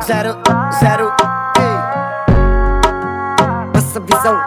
Zero, zero, ei. Nossa visão.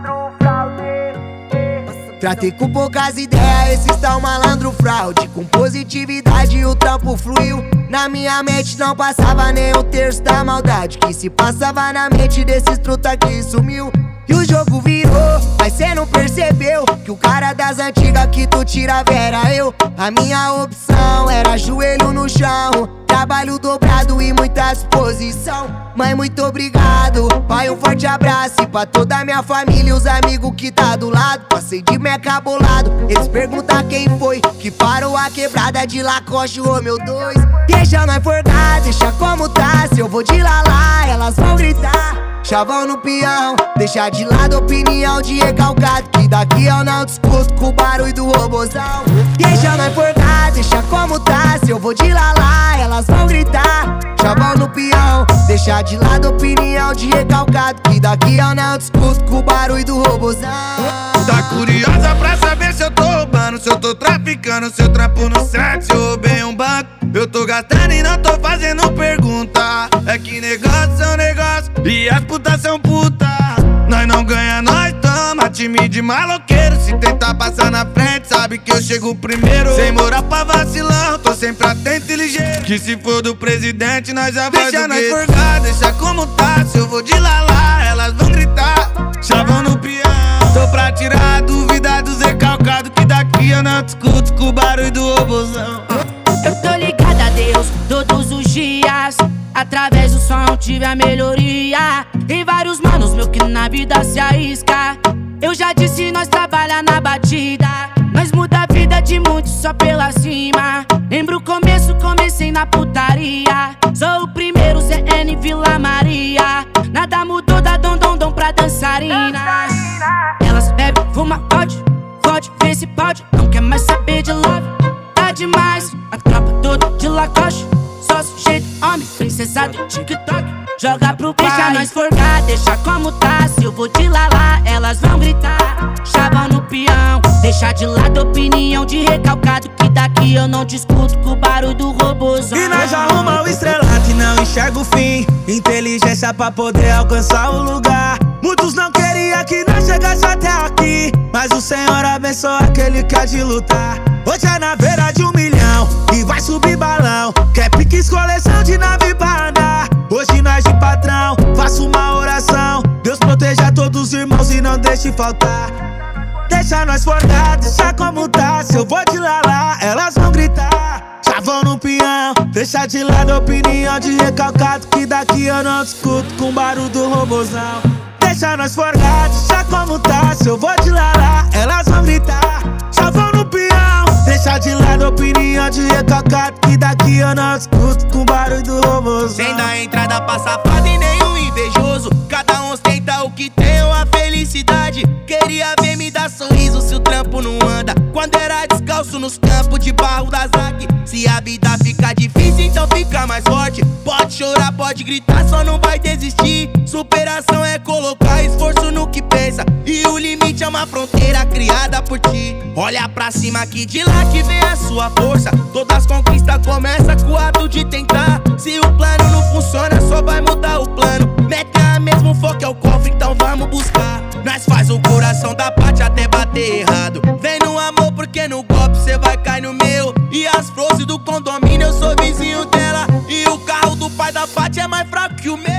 Tratei com poucas ideias, esses tão malandro fraude. Com positividade o trampo fluiu. Na minha mente não passava nem um terço da maldade que se passava na mente desses truta que sumiu. E o jogo virou, mas cê não percebeu que o cara das antigas que tu tirava era eu. A minha opção era joelho no chão, trabalho dobrado e muita disposição. Mãe, muito obrigado, pai, um forte abraço. E pra toda a minha família e os amigos que tá do lado. Passei de meca bolado, eles perguntam quem foi que parou a quebrada de Lacoste, ô meu dois. Deixa nós forgar, deixa como tá. Se eu vou de lalá, elas vão gritar. Chavão no peão, deixa de lado a opinião de recalcado, que daqui eu não discuto com o barulho do robozão. Deixa nós forgar, deixa como tá. Se eu vou de lalá, elas vão gritar. Chavão no peão, deixa de lado a opinião de recalcado, que daqui eu não discuto com o barulho do robozão. Tá curiosa pra saber se eu tô roubando, se eu tô traficando, se eu trampo no set, se eu roubei um banco. Eu tô gastando e não tô fazendo pergunta. É que negócio é um negócio e as putas são puta. Nós não ganha, nós toma. Time de maloqueiro, se tentar passar na frente, sabe que eu chego primeiro. Sem moral pra vacilão, tô sempre atento e ligeiro. Que se for do presidente, nós já vai. Deixa nós forgar, deixa como tá. Se eu vou de lalá, elas vão gritar. Chavão no peão, tô pra tirar a dúvida dos recalcados, que daqui eu não discuto com o barulho do robozão. Eu tô ligada a Deus todos os dias. Através do som tive a melhoria. Tem vários manos meu que na vida se arrisca. Eu já disse, nós trabalha na batida. Nós muda a vida de muitos só pela cima. Lembro o começo, comecei na putaria. Sou o primeiro ZN Vila Maria. Nada mudou da dom pra dançarina. Elas bebem, fuma, pode, vê se pode. Não quer mais saber de love, tá demais. A tropa toda de Lacoste, só sujeito, homem, princesa do TikTok. Joga pro pai. Deixa nós forgar, deixa como tá. Se eu vou de lalá, elas vão gritar. Chavão no peão, deixa de lado a opinião de recalcado, que daqui eu não discuto com o barulho do robozão. E nós arruma o estrelato e não enxerga o fim. Inteligência pra poder alcançar o lugar. Muitos não queriam que nós chegasse até aqui, mas o Senhor abençoa aquele que há de lutar. Hoje é na beira de 1 milhão e vai subir balão. Quer piques, coleção de nave pra andar. Hoje nós de patrão, faço uma oração. Deus proteja todos os irmãos e não deixe faltar. Deixa nós forgar, deixa como tá. Se eu vou de lalá, elas vão gritar. Chavão no peão, deixa de lado a opinião de recalcado, que daqui eu não discuto com o barulho do robozão. Deixa nós forgar, deixa como tá. Se eu vou de lalá, elas vão gritar. Chavão no peão, deixa de lado a opinião de recalcado, que daqui eu não discuto com o barulho do robozão. Sem dar entrada pra safado e nenhum invejoso. Cada um ostenta o que tem ou a felicidade. Queria ver me dar sorriso se o trampo não anda. Quando era descalço nos campos de barro da ZAC. Se a vida fica difícil, então fica mais forte. Pode chorar, pode gritar, só não vai desistir. Superação é colocar esforço no que pensa, e o limite é uma fronteira criada por ti. Olha pra cima que de lá que vem a sua força. Todas as conquistas começam com o ato de tentar. Se o plano não funciona, só vai mudar o plano. Meta mesmo, foco é o cofre, então vamos buscar. Nós faz o coração da parte até bater errado. Vem no amor porque no golpe cê vai cair no meu. E as flores do condomínio eu sou vizinho dela. E o carro do pai da parte é mais fraco que o meu.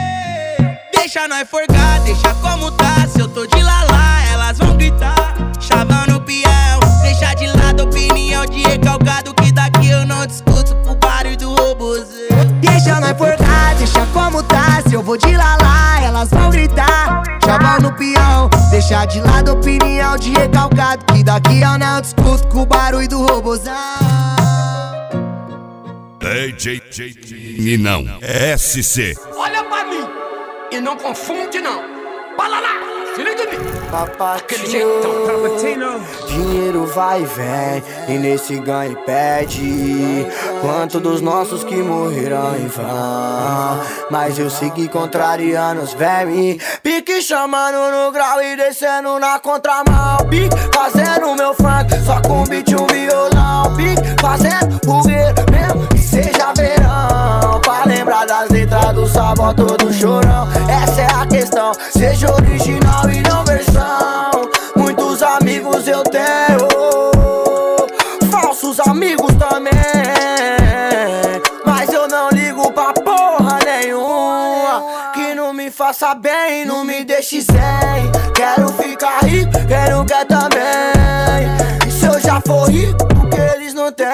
Deixa nós forgar, deixa como tá. Se eu tô de lalá, elas vão gritar. Chavão no peão, deixa de lado a opinião de recalcado, que daqui eu não discuto com o barulho do robozão. Deixa nós forgar, deixa como tá. Se eu vou de lalá, elas vão gritar. Chavão no peão, deixa de lado a opinião de recalcado, que daqui eu não discuto com o barulho do robozão. DJ e não SC. Olha pra mim e não confunde não. Fala lá, se liga em mim. Aquele jeitão, dinheiro vai e vem, e nesse ganha e pede. Quanto dos nossos que morreram em vão. Mas eu segui contrariando os vermes. Pique chamando no grau e descendo na contramão. Pique fazendo meu funk, só com beat e um violão. Pique fazendo o ver mesmo que seja verão, pra lembrar lembrar das letras do sabor todo chorão. Essa é a questão, seja original e não versão. Muitos amigos eu tenho, falsos amigos também, mas eu não ligo pra porra nenhuma que não me faça bem, não me deixe sem. Quero ficar rico, quem não quer também. E se eu já for rico, porque eles não têm.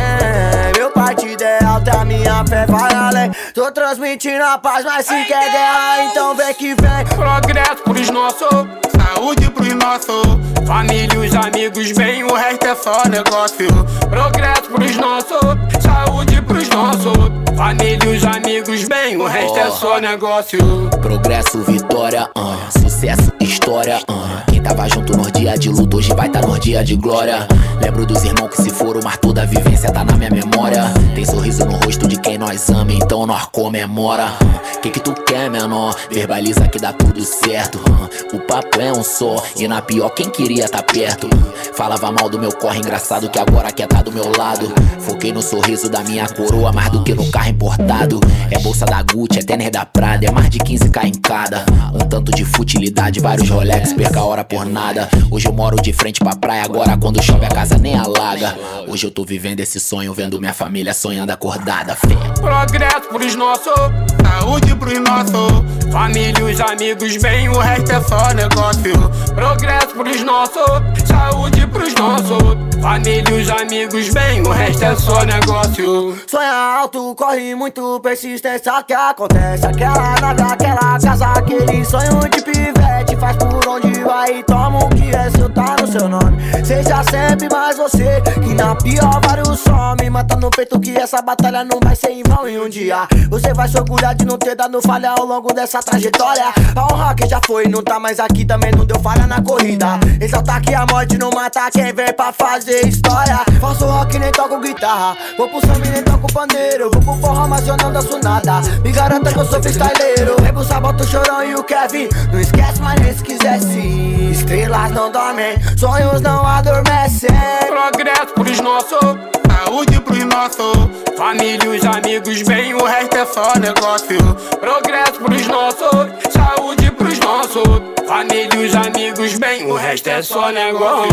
Meu partido é alto, a minha fé vai além. Tô transmitindo a paz, mas se quer guerra, então vem que vem. Progresso pros nossos, saúde pros nossos, família e os amigos bem, o resto é só negócio. Progresso pros nossos, saúde pros nossos, família e os amigos bem, o resto é só negócio. Progresso, vitória, sucesso, história, Quem tava junto nos dias de luta hoje vai tá nos dias de glória. Lembro dos irmãos que se foram, mas toda a vivência tá na minha memória. Tem sorriso no rosto de quem nós ama, então nós comemora. Que tu quer, menor? Verbaliza que dá tudo certo. O papo é um só, e na pior quem queria tá perto. Falava mal do meu corre, engraçado que agora quer tá do meu lado. Foquei no sorriso da minha coroa, mais do que no carro importado. É bolsa da Gucci, é tênis da Prada, é mais de 15k em cada. Um tanto de futilidade, vários Rolex, perca a hora por nada. Hoje eu moro de frente pra praia, agora quando chove a casa nem alaga. Hoje eu tô vivendo esse sonho, vendo minha família sonhando acordada, fé. Progresso pros nossos, saúde pros nossos, família e os amigos bem, o resto é só negócio. Progresso pros nossos, saúde pros nossos, família e os amigos bem, o resto é só negócio. Sonha alto, corre muito, persistência que acontece. Aquela nave, aquela casa, aquele sonho de pivete. Faz por onde vai e toma o que é seu, tá no seu nome. Seja sempre mais você, que na pior vários some. Mata no peito que essa batalha não vai ser em vão. Em um dia você vai se orgulhar de não ter dado falha ao longo dessa trajetória. A honra que já foi não tá mais aqui, também não deu falha na corrida. Exalta que a morte não mata quem vem pra fazer história. Faço rock nem toco guitarra, vou pro samba e nem toco pandeiro. Vou pro forró mas eu não danço nada, me garanta que eu sou freestyleiro. Vem pro Sabota, o Chorão e o Kevin, não esquece mas nem se quisesse. Estrelas não dormem, sonhos não adormecem. Progresso pros nossos, saúde pros nossos, família e os amigos bem, o resto é só negócio. Progresso pros nossos, saúde pros nossos, família e os amigos bem, o resto é só negócio.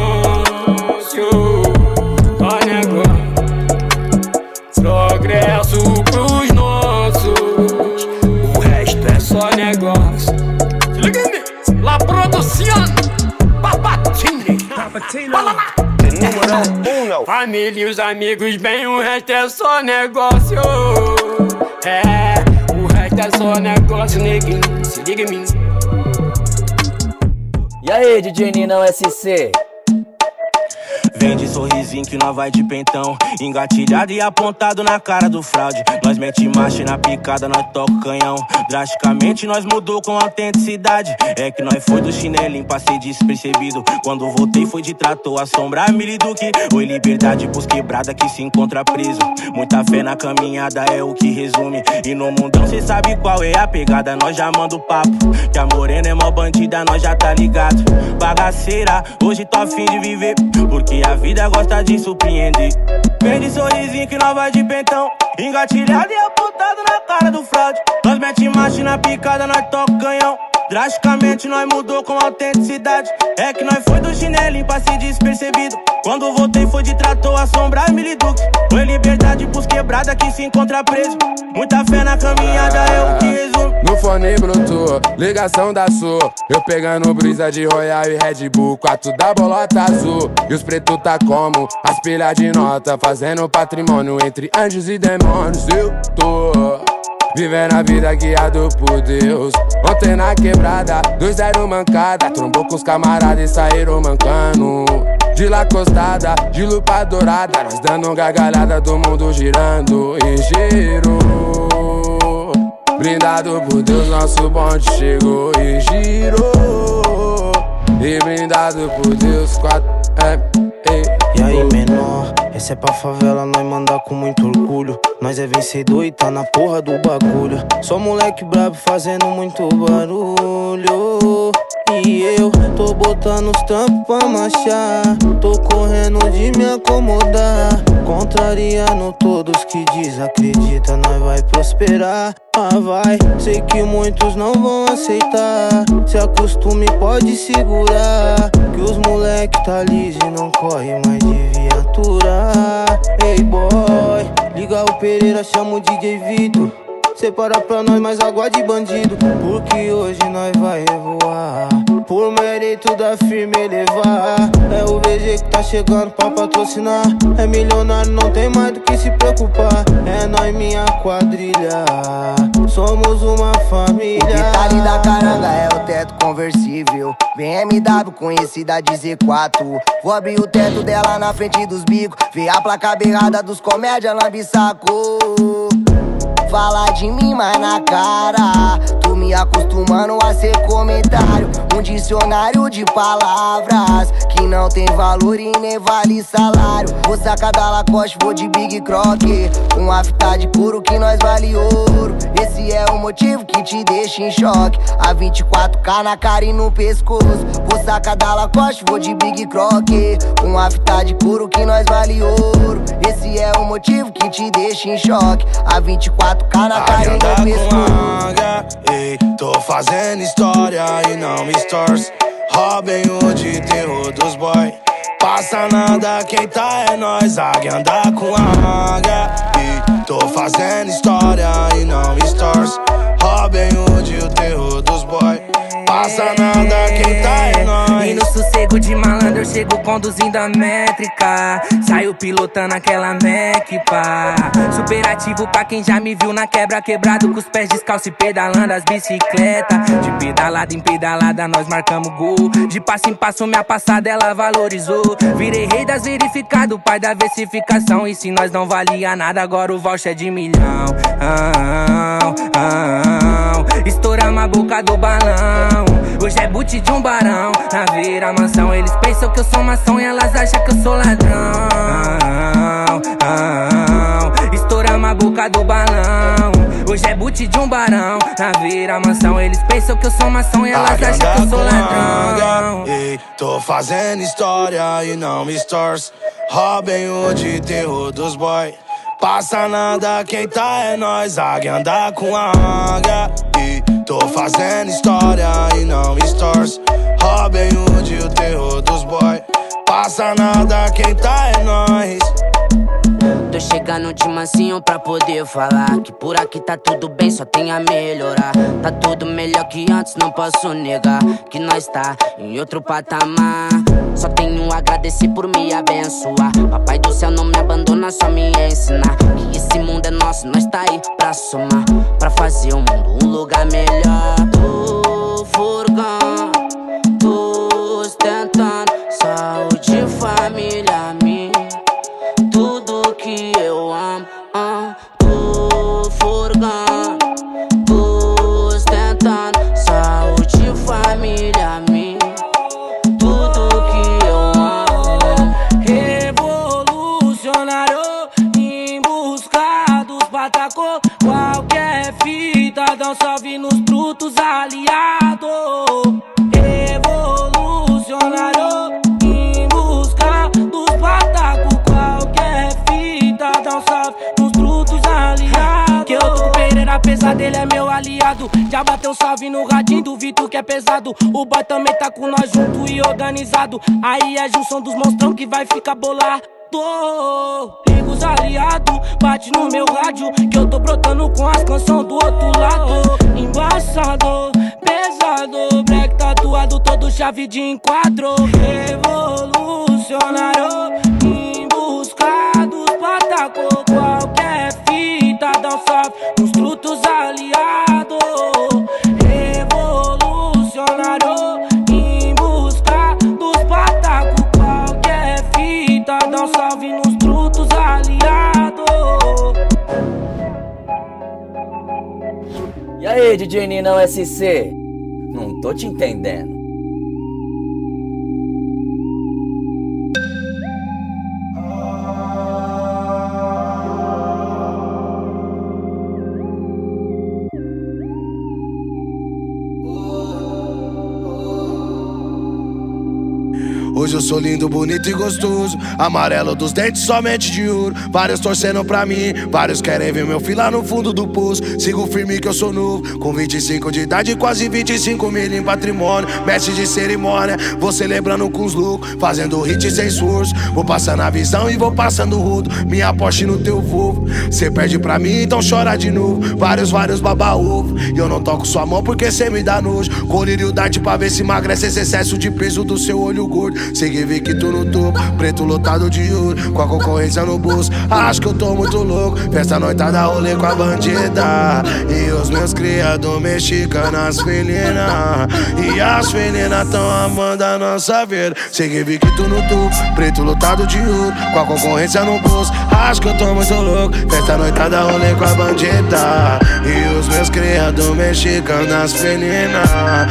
Só negócio. Progresso pros nossos, o resto é só negócio. Se liga em mim, La Produção, Papatini, família e os amigos bem, o resto é só negócio. É, o resto é só negócio, neguinho, se liga em mim. E aí, DJ Ninão SC? Vem de sorrisinho que nós vai de pentão, engatilhado e apontado na cara do fraude. Nós mete marcha e na picada nós toca o canhão. Drasticamente nós mudou com autenticidade. É que nós foi do chinelinho, passei despercebido. Quando voltei foi de trator, a sombra miliduque. Oi liberdade pros quebrada que se encontra preso. Muita fé na caminhada é o que resume. E no mundão cê sabe qual é a pegada. Nós já manda o papo, que a morena é mó bandida, nós já tá ligado. Bagaceira, hoje tô a fim de viver, porque a vida gosta de surpreender. Vem de sorrisinho que nós vai de pentão, engatilhado e apontado na cara do fraude. Nós mete marcha na picada, nós toca o canhão. Drasticamente nós mudou com autenticidade. É que nós foi do chinelinho, passei despercebido. Quando voltei foi de trator, a sombra miliduque. Foi liberdade pros quebrada que se encontra preso. Muita fé na caminhada é o que resume. No fone Bluetooth, ligação da sua. Eu pegando brisa de Royal e Red Bull, 4 da bolota azul. E os pretos tá como as pilhas de nota, fazendo patrimônio entre anjos e demônios. Eu tô vivendo a vida guiado por Deus. Ontem na quebrada, 2-0 mancada. Trombou com os camaradas e saíram mancando. De lá costada, de lupa dourada, nós dando gargalhada do mundo girando e giro. Brindado por Deus, nosso bonde chegou e girou. E brindado por Deus, 4 E aí menor, essa é pra favela, nós manda com muito orgulho. Nós é vencedor e tá na porra do bagulho. Só moleque brabo fazendo muito barulho. E eu tô botando os trampos pra marchar, tô correndo de me acomodar, contrariando todos que desacreditam, nós vai prosperar. Ah vai, sei que muitos não vão aceitar, se acostume pode segurar, que os moleque tá liso e não corre mais de viatura. Ei boy, liga o Pereira, chama o DJ Vitor, separa pra nós mais água de bandido, porque hoje nós vai revoar, por mérito da firme elevar. É o VG que tá chegando pra patrocinar, é milionário, não tem mais do que se preocupar. É nós, minha quadrilha, somos uma família. O detalhe da caranga é o teto conversível, BMW conhecida de Z4. Vou abrir o teto dela na frente dos bicos, ver a placa berrada dos comédia lambe-saco. Fala de mim, mas na cara tô me acostumando a ser comentário, um dicionário de palavras que não tem valor e nem vale salário. Vou sacar da Lacoste, vou de Big Croc, com a fita de couro que nós vale ouro. Esse é o motivo que te deixa em choque, a 24K na cara e no pescoço. Vou sacar da Lacoste, vou de Big Croc, com a fita de couro que nós vale ouro. Esse é o motivo que te deixa em choque, a 24K na cara e no pescoço. Ei, tô fazendo história e não me stores, Robin Hood, terror dos boy. Passa nada, quem tá é nós, águia anda com a águia. E tô fazendo história e não me stores, Robin Hood, o terror dos boy. Passa nada, quem tá é nós. E no sossego de malandro eu chego conduzindo a métrica, saio pilotando aquela Mac, pá. Superativo pra quem já me viu na quebra, quebrado com os pés descalços e pedalando as bicicletas. De pedalada em pedalada nós marcamos gol, de passo em passo minha passada ela valorizou. Virei rei das verificado, pai da versificação. E se nós não valia nada, agora o voucher é de milhão. Estouramos a boca do balão, hoje é boot de um barão. Na Vira Mansão eles pensam que eu sou maçom e elas acham que eu sou ladrão. Estouramos a boca do balão, hoje é boot de um barão. Na Vira Mansão eles pensam que eu sou maçom e elas acham que eu sou ladrão. Ei, tô fazendo história e não me stores, Robin Hood, terror dos boy. Passa nada, quem tá é nós, águia anda com a águia. E tô fazendo história e não me stores, Robin Hood, o terror dos boy. Passa nada, quem tá é nós. Tô chegando de mansinho pra poder falar que por aqui tá tudo bem, só tem a melhorar. Tá tudo melhor que antes, não posso negar que nós tá em outro patamar. Só tenho a agradecer por me abençoar. Papai do céu não me abandona, só me ensinar que esse mundo é nosso, nós tá aí pra somar, pra fazer o mundo um lugar melhor. Tô furgão, tô ostentando saúde, família minha, tudo que eu amo. Tô furgão, tô ostentando saúde, família minha, tudo que eu amo. Revolucionário em busca dos patacô, qualquer fita dá um salve nos brutos aliados. Revolucionário em busca dos patacô, qualquer fita dá um salve nos brutos aliados. Que eu tô Pereira, apesar dele é meu aliado. Já bateu um salve no radinho do Vitor que é pesado. O boy também tá com nós junto e organizado. Aí é a junção dos monstrão que vai ficar bolado. Liga os aliados, bate no meu rádio que eu tô brotando com as canções do outro lado. Embaçado, pesado, black tatuado, todo chave de enquadro. Revolucionário em busca dos patacô, qualquer fita dá um salve nos trutos aliados. Revolucionário em busca dos patacô, qualquer fita dá um salve nos trutos aliados. E aí, DJ Ninão SC? Não tô te entendendo. Hoje eu sou lindo, bonito e gostoso. Amarelo dos dentes, somente de ouro. Vários torcendo pra mim, vários querem ver meu filho lá no fundo do poço. Sigo firme que eu sou novo, com 25 de idade, quase 25 mil em patrimônio. Mestre de cerimônia, vou celebrando com os loucos, fazendo hit sem esforço. Vou passando a visão e vou passando o rodo. Minha Porsche no teu Volvo. Cê perde pra mim, então chora de novo. Vários baba-ovo. E eu não toco sua mão porque cê me dá nojo. Colírio dart pra ver se emagrece esse excesso de peso do seu olho gordo. Segui vi que tu no topo, preto lotado de ouro, com a concorrência no bolso. Acho que eu tô muito louco. Festa noitada, rolê com a bandida. E os meus criados mexicanos, as felinas. E as felinas tão amando a nossa vida. Segui vi que tu no topo, preto lotado de ouro, com a concorrência no bolso. Acho que eu tô muito louco. Festa noitada, rolê com a bandida. E os meus criados mexicanos, as felinas.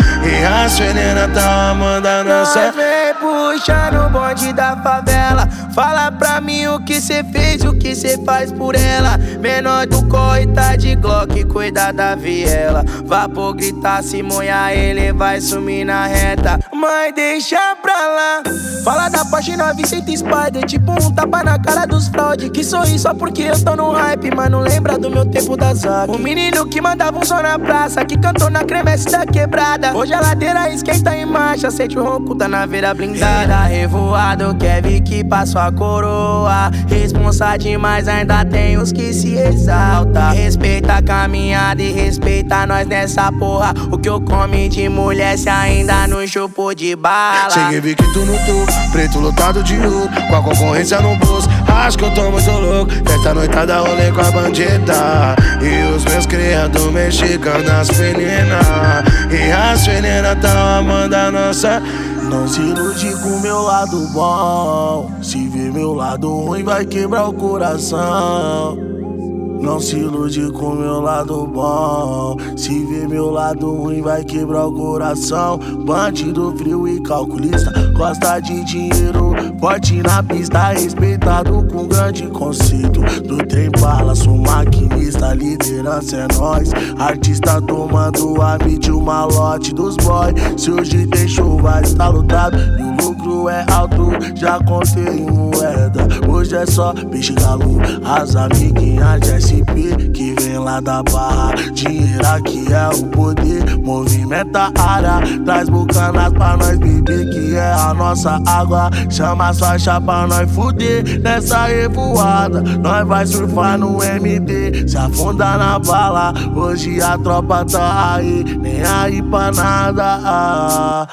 E as felinas tão amando a nossa vida. Puxa no bonde da favela, fala pra mim o que cê fez, o que cê faz por ela. Menor do corre, tá de Glock, cuida da viela. Vapor gritar, se molhar, ele vai sumir na reta. Mãe, deixa pra lá. Fala da Porsche 900 Spider, tipo um tapa na cara dos fraude. Que sorri só porque eu tô no hype, mas não lembra do meu tempo da Zac. O menino que mandava um som na praça, que cantou na cremesse da quebrada. Hoje a ladeira esquenta em marcha, sente o ronco da naveira blindada. Revoado, quer ver que passou a coroa. Responsa demais, ainda tem os que se exalta. Respeita a caminhada e respeita nós nessa porra. O que eu come de mulher se ainda não chupou de bala. Cheguei, vi que tu no topo, preto lotado de ouro, com a concorrência no bolso. Acho que eu tô muito louco. Festa noitada, rolê com a bandida. E os meus criados mexicanos, as felinas. E as felinas tão amando a nossa. Não se ilude com meu lado bom. Se ver meu lado ruim vai quebrar o coração. Não se ilude com meu lado bom. Se ver meu lado ruim vai quebrar o coração. Bandido frio e calculista, gosta de dinheiro, forte na pista, respeitado com grande conceito. Do trem bala, sou maquinista, liderança é nós. Artista tomando a beat, o malote dos boy. Se hoje tem show vai estar lotado e o lucro é alto, já contei em moeda. Hoje é só peixe galo, as amiguinhas de SP que vem lá da barra. Dinheiro aqui é o poder, movimenta a área, traz bucanas pra nós beber, que é a nossa água. Chama as faixas pra nós fuder nessa revoada. Nós vai surfar no MD, se afundar na bala. Hoje a tropa tá aí, nem aí pra nada.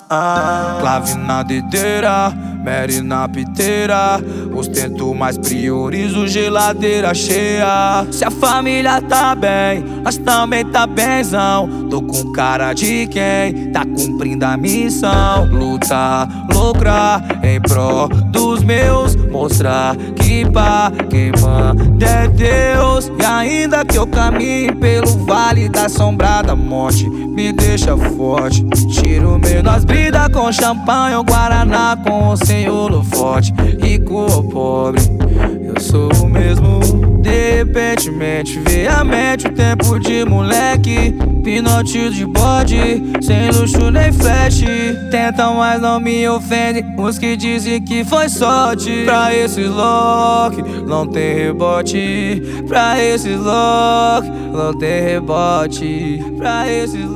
Clave na dedeira, Mary na piteira. Ostento, mas priorizo geladeira cheia. Se a família tá bem, nós também tá benzão. Tô com cara de quem tá cumprindo a missão. Lutar, lucrar em pró dos meus. Mostrar que pra quem manda é Deus. E ainda que eu caminhe pelo vale da assombrada morte, me deixa forte. Tiro menos brida com champanhe ou guaraná com o senhor forte. Rico ou pobre, eu sou o mesmo. De repentemente vê a mente o tempo de moleque. Pinote de bode, sem luxo nem flash. Tentam, mas não me ofendem os que dizem que foi sorte. Pra esses lock, não tem rebote. Pra esses lock, não tem rebote. Pra esses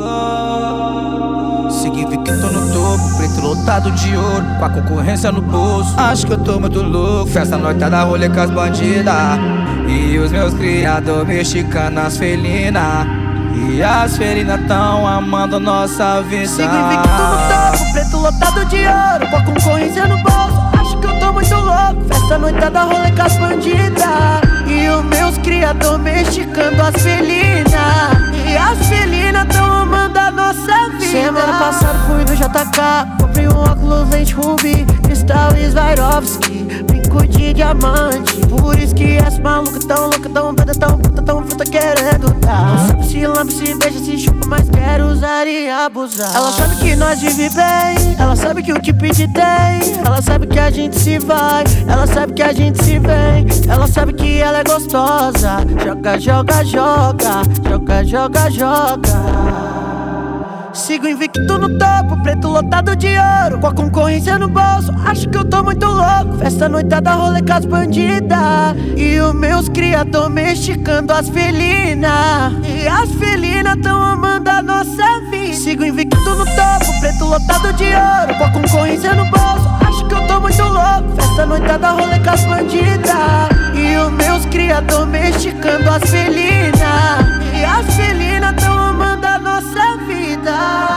lock. Significa que tô no topo, preto lotado de ouro, com a concorrência no bolso. Acho que eu tô muito louco. Festa noitada, rolê com as bandidas. E os meus criados mexicanos, as felinas. E as felinas tão amando nossa vida. Significa que tô no topo, preto lotado de ouro, com a concorrência no bolso. Acho que eu tô muito louco. Festa noitada, rolê com as bandidas. E os meus criados mexicanos, as felinas. E as felinas tão amando a nossa vida. Semana passada fui no JK, comprei um óculos lente Ruby, cristal Swarovski, brinco de diamante. Por isso que essa maluca tão louca, tão doida, tão puta, tão fruta querendo dar. Não sabe se lambe, se beija, se chupa, mas quer usar e abusar. Ela sabe que nós vive bem, ela sabe que o que pede tem. Ela sabe que a gente se vai, ela sabe que a gente se vem. Ela sabe que ela é gostosa. Joga, joga, joga, joga, joga, joga. Sigo invicto no topo, preto lotado de ouro, com a concorrência no bolso, acho que eu tô muito louco. Festa noitada, rolê com as bandidas, e os meus cria domesticando as felinas, e as felinas tão amando a nossa vida. Sigo invicto no topo, preto lotado de ouro, com a concorrência no bolso, acho que eu tô muito louco. Festa noitada, rolê com as bandidas, e os meus cria domesticando as felinas, e as felinas tão amando a nossa vida.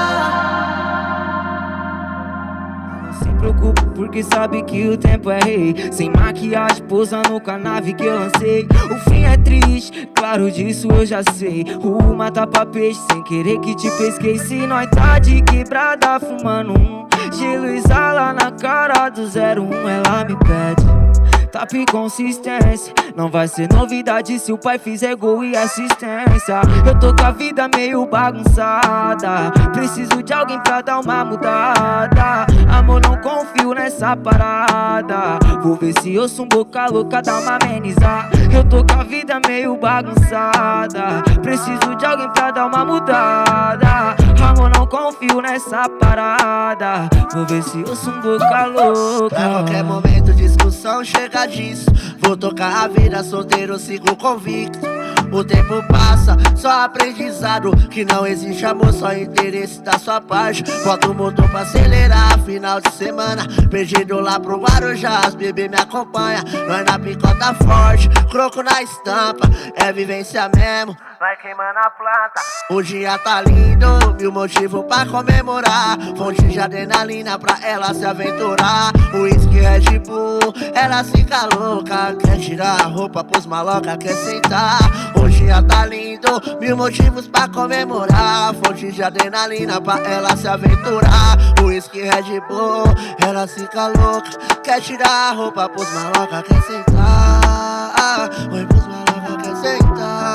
Não se preocupe porque sabe que o tempo é rei. Sem maquiagem, posando com a nave que eu lancei. O fim é triste, claro disso eu já sei. O mata pra peixe, sem querer que te pesquei. Se nós tá de quebrada fumando gelo exala na cara do 01, ela me pede tapa e consistência, não vai ser novidade se o pai fizer gol e assistência. Eu tô com a vida meio bagunçada, preciso de alguém pra dar uma mudada. Amor, não confio nessa parada, vou ver se eu sou um boca louca, dá uma amenizar. Eu tô com a vida meio bagunçada, preciso de alguém pra dar uma mudada. Amor, não confio nessa parada, vou ver se eu sou um boca louca. A qualquer momento discussão chega disso. Vou tocar a vida solteiro, sigo convicto. O tempo passa, só aprendizado. Que não existe amor, só interesse da sua parte. Bota o motor pra acelerar, final de semana perdido lá pro Guarujá, as bebê me acompanha. Nós na picota forte, croco na estampa. É vivência mesmo, vai queimando a planta. O dia tá lindo, mil motivos pra comemorar. Fonte de adrenalina pra ela se aventurar. O uísque Red Bull, ela fica louca. Quer tirar a roupa pros maloca, quer sentar. O dia tá lindo, mil motivos pra comemorar. Fonte de adrenalina pra ela se aventurar. O uísque Red Bull, ela fica louca. Quer tirar a roupa pros maloca, quer sentar. Oi, pros maloca, quer sentar.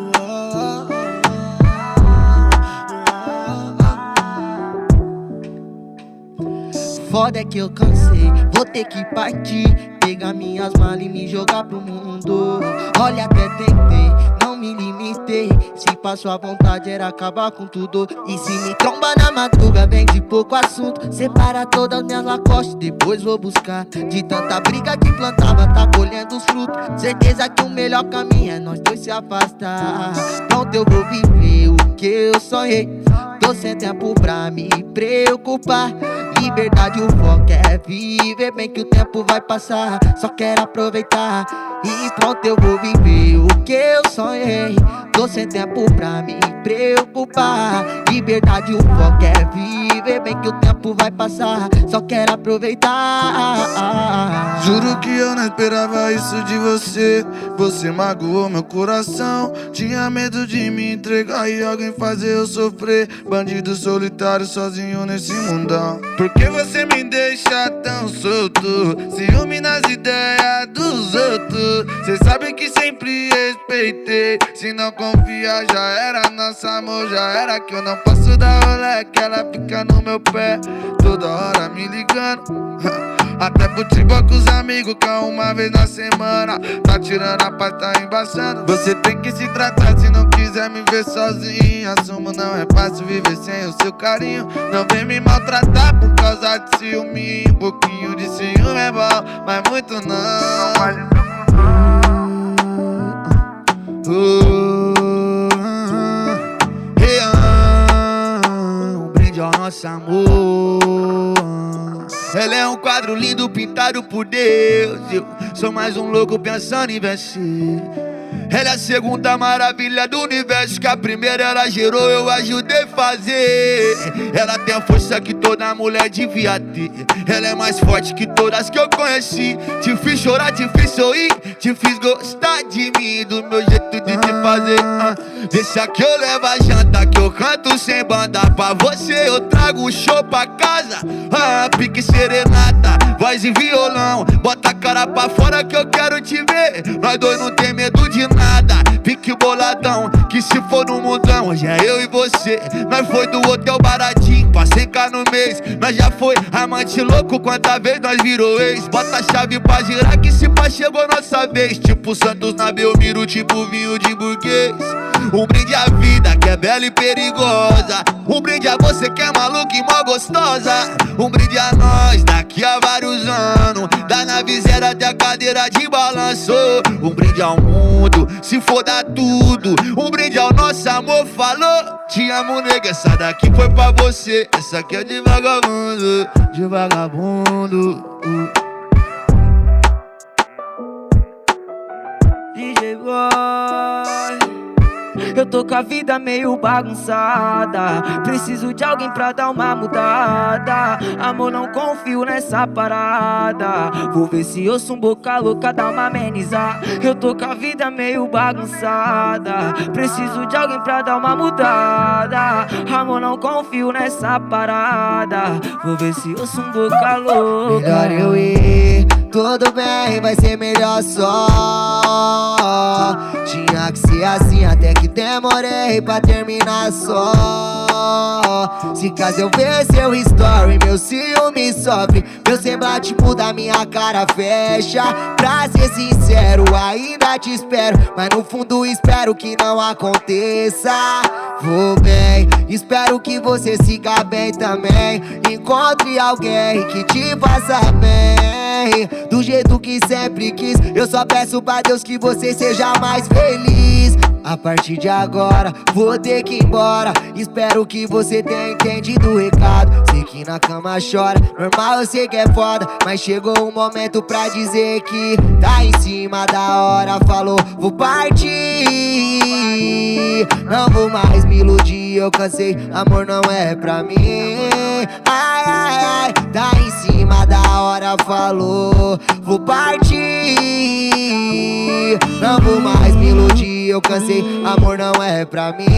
Foda é que eu cansei, vou ter que partir, pegar minhas malas e me jogar pro mundo. Olha, até tentei, não me limitei. Se passou a vontade era acabar com tudo. E se me tromba na madruga, vem de pouco assunto. Separa todas minhas lacostes, depois vou buscar. De tanta briga que plantava, tá colhendo os frutos. Certeza que o melhor caminho é nós dois se afastar. Pronto, eu vou viver o que eu sonhei. Tô sem tempo pra me preocupar. Liberdade, o foco é viver bem que o tempo vai passar. Só quero aproveitar. E pronto, eu vou viver o que eu sonhei. Tô sem tempo pra me preocupar. Liberdade, o foco é viver bem que o tempo vai passar. Só quero aproveitar. Juro que eu não esperava isso de você. Você magoou meu coração. Tinha medo de me entregar e alguém fazer eu sofrer. Bandido solitário sozinho nesse mundão. Por que você me deixa tão solto? Ciúme nas ideias dos outros. Cê sabe que sempre respeitei. Se não confia já era. Nosso amor já era. Que eu não posso dar rolê, que ela fica no meu pé toda hora me ligando. Até futebol com os amigos, que é uma vez na semana. Tá tirando a paz, tá embaçando. Você tem que se tratar se não quiser me ver sozinho. Assumo, não é fácil viver sem o seu carinho. Não vem me maltratar por causa de ciúme. Um pouquinho de ciúme é bom, mas muito não. Um brinde ao nosso amor. Ela é um quadro lindo pintado por Deus. Eu sou mais um louco pensando em vencer. Ela é a segunda maravilha do universo, que a primeira ela gerou, eu ajudei a fazer. Ela tem a força que toda mulher devia ter. Ela é mais forte que todas que eu conheci. Te fiz chorar, te fiz sorrir, te fiz gostar de mim, do meu jeito de te fazer. Deixa que eu levo a janta, que eu canto sem banda. Pra você eu trago o show pra casa. Pique serenata, voz e violão. Bota a cara pra fora que eu quero te ver. Nós dois não tem medo de nada. Pique boladão, que que se for no mundão, hoje é eu e você. Nós foi do hotel baratinho, pra 100k no mês. Nós já foi amante louco, quanta vez nós virou ex. Bota a chave pra girar que se pá chegou nossa vez. Tipo Santos na Belmiro, tipo vinho de burguês. Um brinde à vida que é bela e perigosa. Um brinde a você que é maluca e mó gostosa. Um brinde a nós daqui a vários anos, da nave zero até a cadeira de balanço. Um brinde ao mundo, se for dar tudo. Um brinde ao nosso amor, falou. Te amo, nega, essa daqui foi pra você. Essa aqui é de vagabundo, de vagabundo. DJ Boy, eu tô com a vida meio bagunçada. Preciso de alguém pra dar uma mudada. Amor, não confio nessa parada. Vou ver se ouço um boca louca, dá uma amenizar. Eu tô com a vida meio bagunçada. Preciso de alguém pra dar uma mudada. Amor, não confio nessa parada. Vou ver se ouço um boca louca. Melhor eu ir, tudo bem, vai ser melhor só. Tinha que ser assim, até que demorei pra terminar só. Se caso eu ver seu story, meu ciúme sofre. Meu semblante muda, minha cara fecha. Pra ser sincero, ainda te espero, mas no fundo espero que não aconteça. Vou bem, espero que você siga bem também. Encontre alguém que te faça bem, do jeito que sempre quis. Eu só peço pra Deus que você seja mais feliz. A partir de agora, vou ter que ir embora. Espero que você tenha entendido o recado. Sei que na cama chora, normal, eu sei que é foda, mas chegou o momento pra dizer que tá em cima da hora. Falou, vou partir, não vou mais me iludir, eu cansei, amor não é pra mim. Ai, ai, ai, tá em cima da hora. Falou, vou partir, não vou mais me iludir, eu cansei, amor não é pra mim.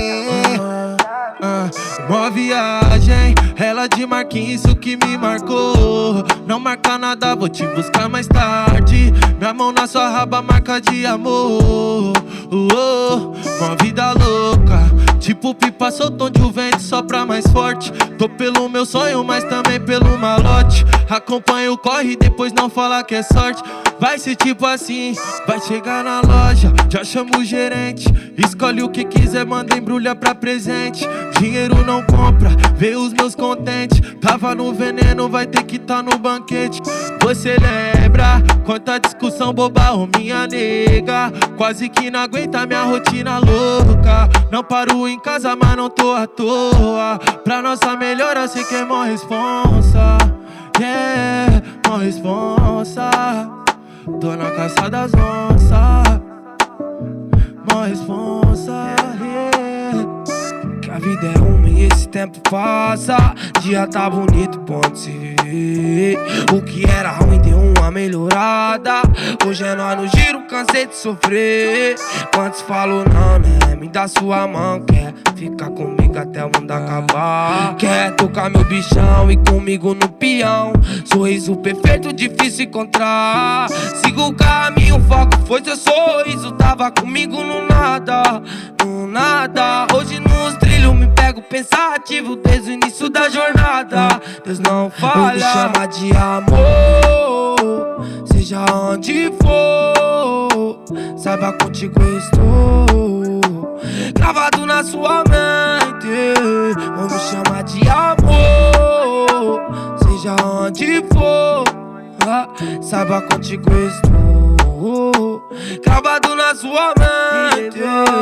Uma viagem, ela de Marquinhos, isso que me marcou. Não marca nada, vou te buscar mais tarde. Minha mão na sua raba, marca de amor. Uma vida louca, tipo pipa soltão de um vento, sopra mais forte. Tô pelo meu sonho, mas também pelo malote. Acompanha o corre, depois não fala que é sorte. Vai ser tipo assim, vai chegar na loja, já chama o gerente. Escolhe o que quiser, manda embrulha pra presente. Dinheiro não compra, vê os meus contentes. Tava no veneno, vai ter que tá no banquete. Você lembra quanta discussão boba, ô minha nega? Quase que não aguenta minha rotina louca. Não paro em casa, mas não tô à toa. Pra nossa melhora, sei que é mó responsa. Yeah, mó responsa. Tô na caça das onças, mó responsa, yeah. Que a vida é uma e esse tempo passa. Dia tá bonito, pode se ver. O que era ruim deu uma melhorada. Hoje é nós no giro, cansei de sofrer. Quantos falam não, né? Me dá sua mão, quer ficar comigo até o mundo acabar. Quer tocar meu bichão e comigo no peão. Sorriso perfeito, difícil encontrar. Sigo o caminho, o foco foi seu sorriso. Tava comigo no nada, no nada. Hoje nos trilhos me pego pensativo desde o início da jornada. Deus não falha, me chama de amor, seja onde for. Saiba, contigo eu estou gravado na sua mente. Ou me chama de amor, seja onde for. Saiba, contigo eu estou gravado na sua mente.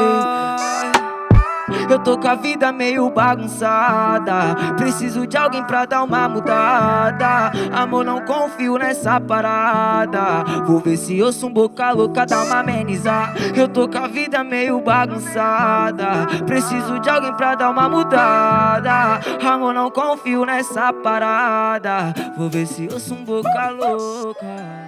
Eu tô com a vida meio bagunçada. Preciso de alguém pra dar uma mudada. Amor, não confio nessa parada. Vou ver se ouço um boca louca, dá uma amenizar. Eu tô com a vida meio bagunçada. Preciso de alguém pra dar uma mudada. Amor, não confio nessa parada. Vou ver se ouço um boca louca.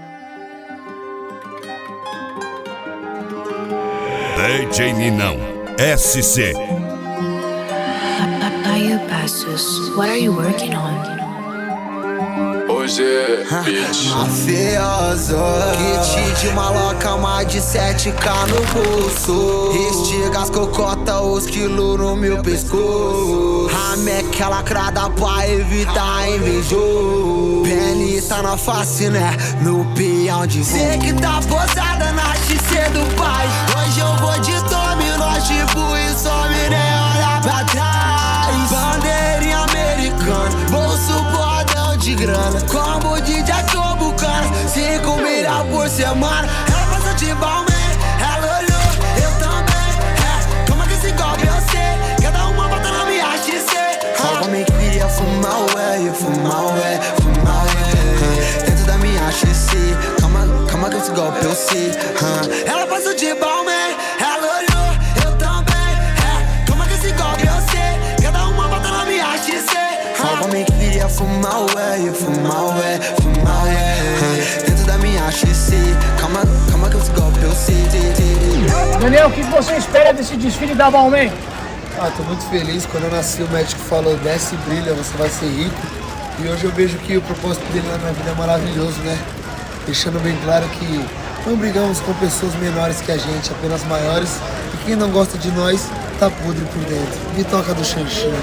DJ Ninão, SC. Are you past this? What are you working on? Hoje, bitch. Mafioso, kit de maloca, mais de 7K no bolso. Estiga as cocota, os quilos no meu pescoço. Rameca lacrada pra evitar invejoso. Penny tá na face, né? No peão de voo. Cê que tá posada na XC do pai. Hoje eu vou de dominó, tipo e some, nem olha pra trás. Bandeirinha americana, bolso bordão de grana. Combo de Jacobucana, 5 milhões por semana. Ela passa de Balmain, ela olhou, eu também. Como é que esse golpe eu sei? Cada uma bota na minha XC. Só me queria fumar ué, fumar ué, fumar ué. Dentro da minha XC, calma que esse golpe eu sei. Ela passa de Balmain, ela olhou, eu também. Como é que esse golpe eu sei? Cada uma bota na minha XC. Só me queria fumar ué, fumar ué, fumar ué. Dentro da minha XC, calma que esse golpe eu sei. Daniel, o que você espera desse desfile da Balmain? Tô muito feliz. Quando eu nasci, o médico falou: desce e brilha, você vai ser rico. E hoje eu vejo que o propósito dele na minha vida é maravilhoso, né? Deixando bem claro que não brigamos com pessoas menores que a gente, apenas maiores. E quem não gosta de nós, tá podre por dentro. Me toca do Xanxinho.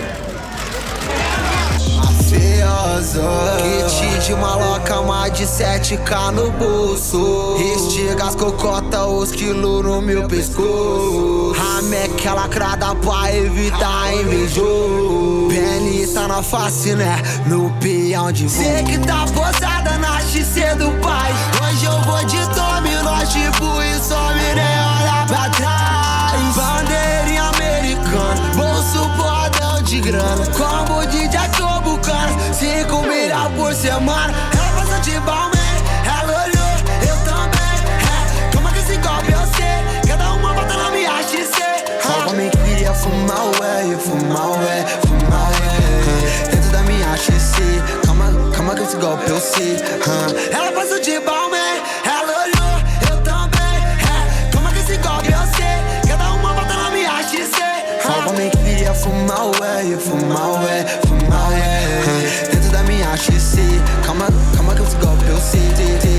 Kit de maloca, mais de 7K no bolso. Estiga as cocota, os quilos no meu pescoço. Rameca lacrada pra evitar invejoso. Penny tá na face, né? No peão de voo. Cê que tá posada na XC do pai. Hoje eu vou de dominó, tipo e some, nem olha pra trás. Bandeirinha americana, bolso bordão de grana. Combo de Jacobucana, 5 milhões por semana. Ela passa de Balmain, ela olhou, eu também. Como é que esse golpe eu sei? Cada uma bota na minha XC. Só me queria fumar ué, fumar ué, fumar ué. Dentro da minha XC, calma que esse golpe eu sei. Ela passa de Balmain, ela olhou, eu também. Como é que esse golpe eu sei? Cada uma bota na minha XC. Só me queria fumar ué, fumar ué, fumar ué. Dentro da minha XC, calma que esse golpe eu sei.